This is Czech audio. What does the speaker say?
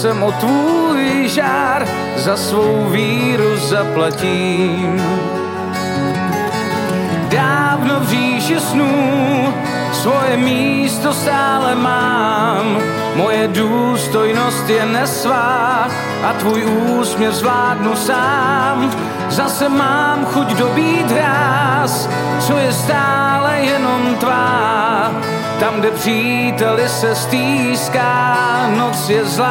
jsem o tvůj žár, za svou víru zaplatím. Dávno v říši snů svoje místo stále mám, moje důstojnost je nesvá a tvůj úsměv zvládnu sám. Zase mám chuť dobít ráz, co je stále jenom tvá. Tam, kde příteli se stýská, noc je zlá.